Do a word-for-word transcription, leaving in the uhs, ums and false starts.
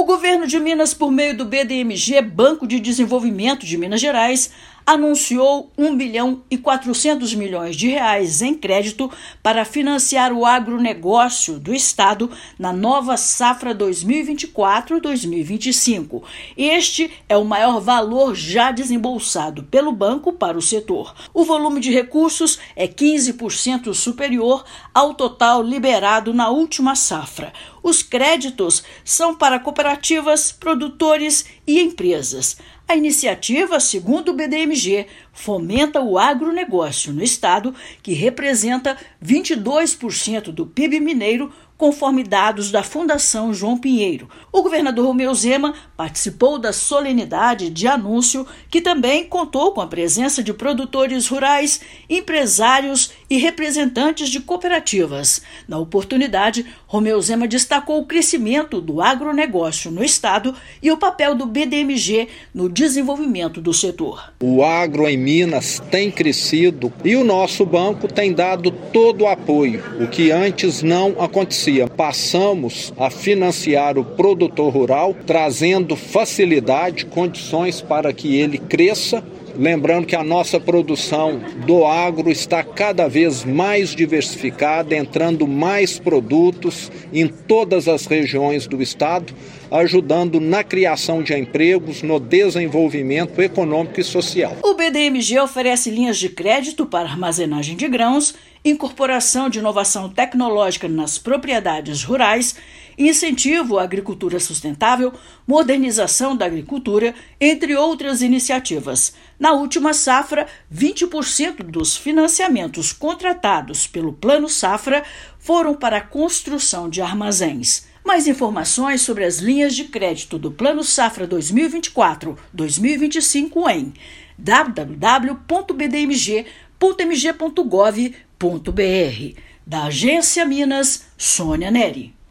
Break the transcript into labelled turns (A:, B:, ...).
A: governo de Minas, por meio do B D M G, Banco de Desenvolvimento de Minas Gerais, anunciou um bilhão e quatrocentos milhões de reais em crédito para financiar o agronegócio do estado na nova safra dois mil e vinte e quatro a dois mil e vinte e cinco. Este é o maior valor já desembolsado pelo banco para o setor. O volume de recursos é quinze por cento superior ao total liberado na última safra. Os créditos são para cooperativas, produtores e empresas. A iniciativa, segundo o B D M G, fomenta o agronegócio no estado, que representa vinte e dois por cento do P I B mineiro, conforme dados da Fundação João Pinheiro. O governador Romeu Zema participou da solenidade de anúncio, que também contou com a presença de produtores rurais, empresários e representantes de cooperativas. Na oportunidade, Romeu Zema destacou o crescimento do agronegócio no estado e o papel do B D M G no desenvolvimento do setor.
B: O agro em Minas tem crescido e o nosso banco tem dado todo o apoio, o que antes não acontecia. Passamos a financiar o produtor rural, trazendo facilidade, condições para que ele cresça. Lembrando que a nossa produção do agro está cada vez mais diversificada, entrando mais produtos em todas as regiões do estado, ajudando na criação de empregos, no desenvolvimento econômico e social.
A: O B D M G oferece linhas de crédito para armazenagem de grãos, incorporação de inovação tecnológica nas propriedades rurais, incentivo à agricultura sustentável, modernização da agricultura, entre outras iniciativas. Na última safra, vinte por cento dos financiamentos contratados pelo Plano Safra foram para a construção de armazéns. Mais informações sobre as linhas de crédito do Plano Safra dois mil e vinte e quatro a dois mil e vinte e cinco em w w w ponto b d m g ponto m g ponto gov ponto b r. Da Agência Minas, Sônia Neri.